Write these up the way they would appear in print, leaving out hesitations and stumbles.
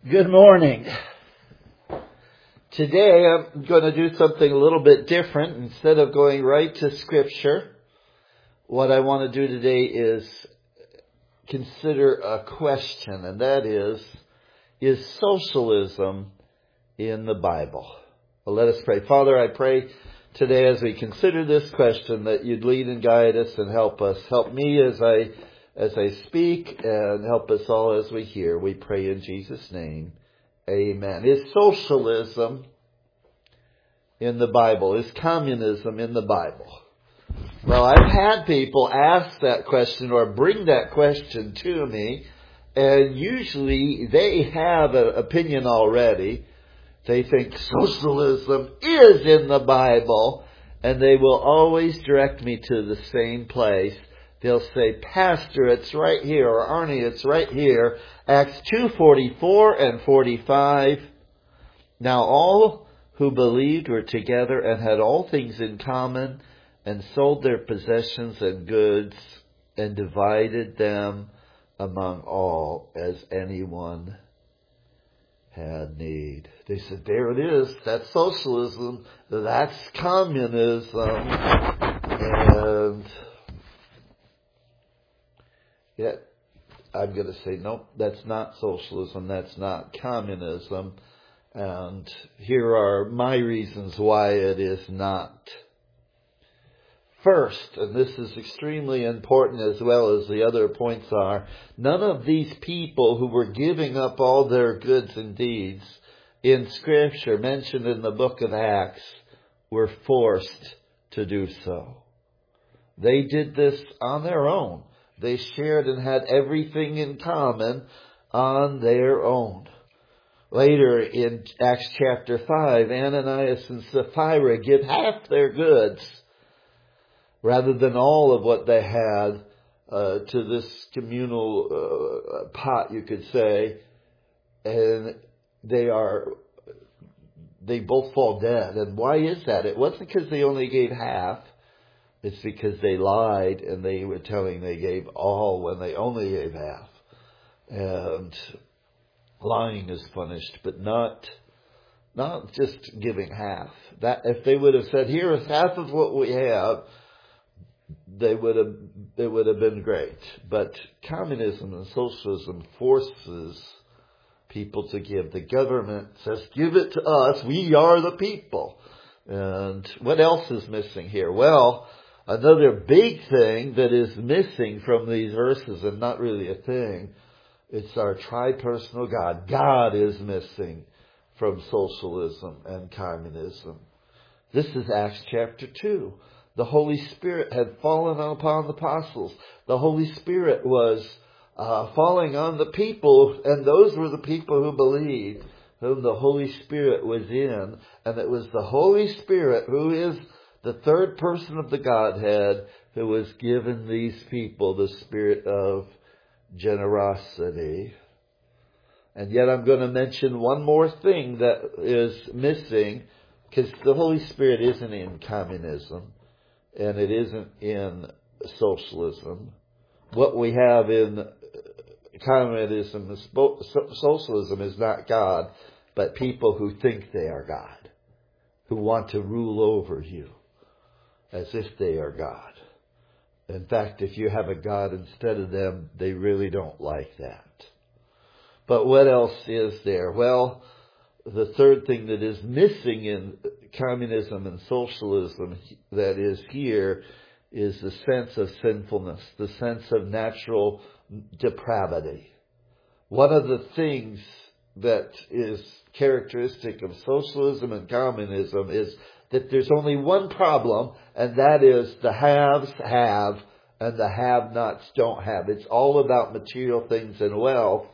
Good morning. Today I'm going to do something a little bit different. Instead of going right to Scripture, what I want to do today is consider a question, and that is socialism in the Bible? Well, let us pray. Father, I pray today as we consider this question that you'd lead and guide us and help us. Help me as I speak, and help us all as we hear. We pray in Jesus' name. Amen. Is socialism in the Bible? Is communism in the Bible? Well, I've had people ask that question or bring that question to me, and usually they have an opinion already. They think socialism is in the Bible, and they will always direct me to the same place. They'll say, Pastor, it's right here, or Arnie, it's right here. Acts 2:44 and 45. Now all who believed were together and had all things in common, and sold their possessions and goods, and divided them among all as anyone had need. They said, there it is. That's socialism. That's communism. And yet, I'm going to say, nope, that's not socialism. That's not communism. And here are my reasons why it is not. First, and this is extremely important as well as the other points are, none of these people who were giving up all their goods and deeds in Scripture mentioned in the book of Acts were forced to do so. They did this on their own. They shared and had everything in common on their own. Later in Acts chapter 5, Ananias and Sapphira give half their goods rather than all of what they had to this communal pot, you could say. And they both fall dead. And why is that? It wasn't because they only gave half. It's because they lied and they were telling they gave all when they only gave half. And lying is punished, but not just giving half. That if they would have said, here is half of what we have, it would have been great. But communism and socialism forces people to give. The government says, give it to us. We are the people. And what else is missing here? Well, another big thing that is missing from these verses, and not really a thing, it's our tri-personal God. God is missing from socialism and communism. This is Acts chapter 2. The Holy Spirit had fallen upon the apostles. The Holy Spirit was falling on the people, and those were the people who believed, whom the Holy Spirit was in. And it was the Holy Spirit, who is the third person of the Godhead, who was given these people the spirit of generosity. And yet I'm going to mention one more thing that is missing, because the Holy Spirit isn't in communism, and it isn't in socialism. What we have in communism and socialism is not God, but people who think they are God, who want to rule over you as if they are God. In fact, if you have a God instead of them, they really don't like that. But what else is there? Well, the third thing that is missing in communism and socialism that is here is the sense of sinfulness, the sense of natural depravity. One of the things that is characteristic of socialism and communism is that there's only one problem, and that is the haves have and the have-nots don't have. It's all about material things and wealth.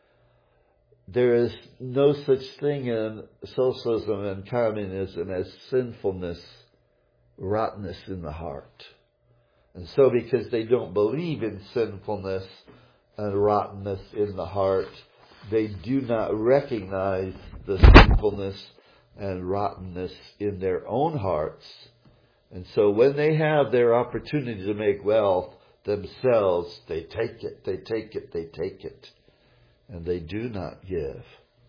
There is no such thing in socialism and communism as sinfulness, rottenness in the heart. And so because they don't believe in sinfulness and rottenness in the heart, they do not recognize the sinfulness and rottenness in their own hearts. And so when they have their opportunity to make wealth themselves, they take it. And they do not give.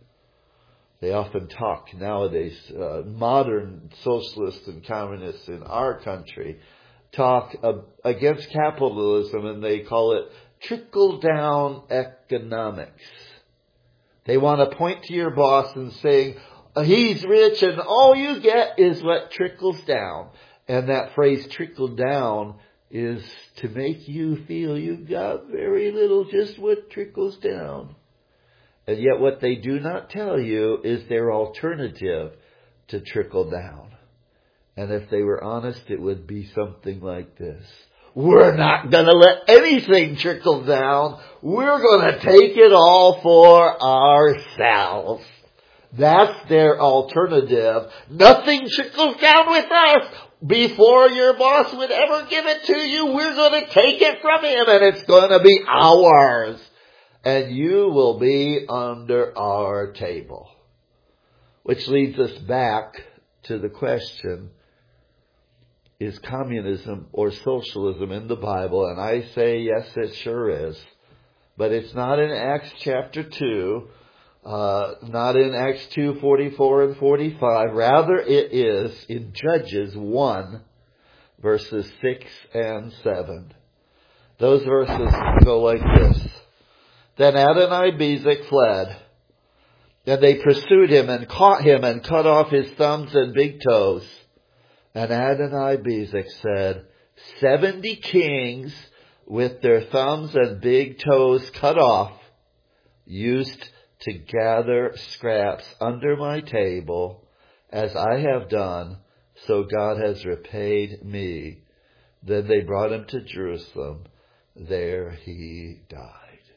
They often talk nowadays, modern socialists and communists in our country talk against capitalism, and they call it trickle-down economics. They want to point to your boss and saying, he's rich and all you get is what trickles down. And that phrase trickle down is to make you feel you've got very little, just what trickles down. And yet what they do not tell you is their alternative to trickle down. And if they were honest, it would be something like this. We're not going to let anything trickle down. We're going to take it all for ourselves. That's their alternative. Nothing trickles down with us. Before your boss would ever give it to you, we're going to take it from him and it's going to be ours. And you will be under our table. Which leads us back to the question, is communism or socialism in the Bible? And I say yes, it sure is. But it's not in Acts chapter 2, not in Acts 2, 44 and 45. Rather, it is in Judges 1, verses 6 and 7. Those verses go like this. Then Adonai-Bezek fled, and they pursued him and caught him and cut off his thumbs and big toes. And Adonai-Bezek said, 70 kings with their thumbs and big toes cut off used to gather scraps under my table, as I have done, so God has repaid me. Then they brought him to Jerusalem. There he died.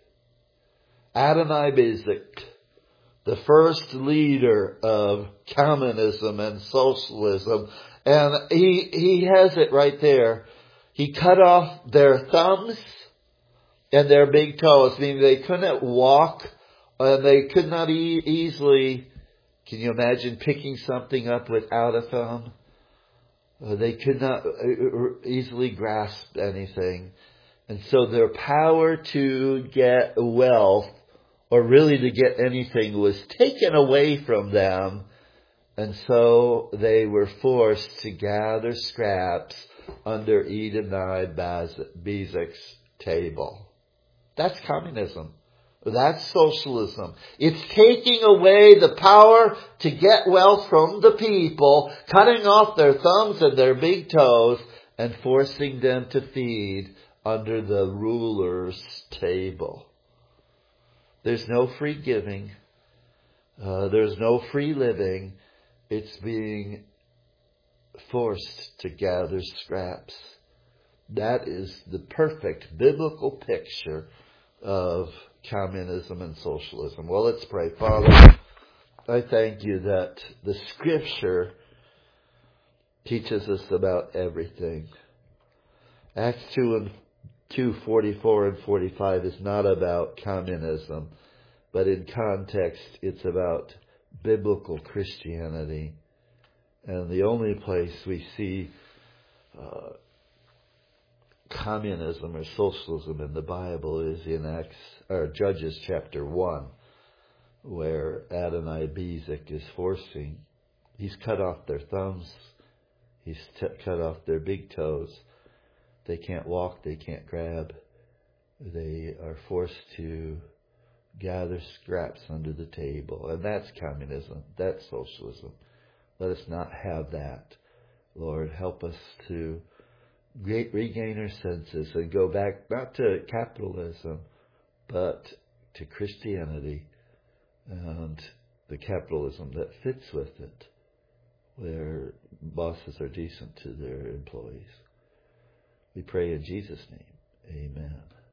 Adonai-Bezek, the first leader of communism and socialism, and he has it right there. He cut off their thumbs and their big toes, meaning they couldn't walk, and they could not easily, can you imagine picking something up without a thumb? They could not easily grasp anything. And so their power to get wealth, or really to get anything, was taken away from them. And so they were forced to gather scraps under Adonai-Bezek's table. That's communism. That's socialism. It's taking away the power to get wealth from the people, cutting off their thumbs and their big toes, and forcing them to feed under the ruler's table. There's no free giving. There's no free living. It's being forced to gather scraps. That is the perfect biblical picture of communism and socialism. Well, let's pray. Father, I thank you that the Scripture teaches us about everything. Acts 2:44 and 45 is not about communism, but in context it's about biblical Christianity. And the only place we see communism or socialism in the Bible is in Judges chapter 1, where Adonai-Bezek is he's cut off their thumbs, he's cut off their big toes. They can't walk, they can't grab. They are forced to gather scraps under the table. And that's communism. That's socialism. Let us not have that. Lord, help us to regain our senses and go back not to capitalism, but to Christianity and the capitalism that fits with it, where bosses are decent to their employees. We pray in Jesus' name. Amen.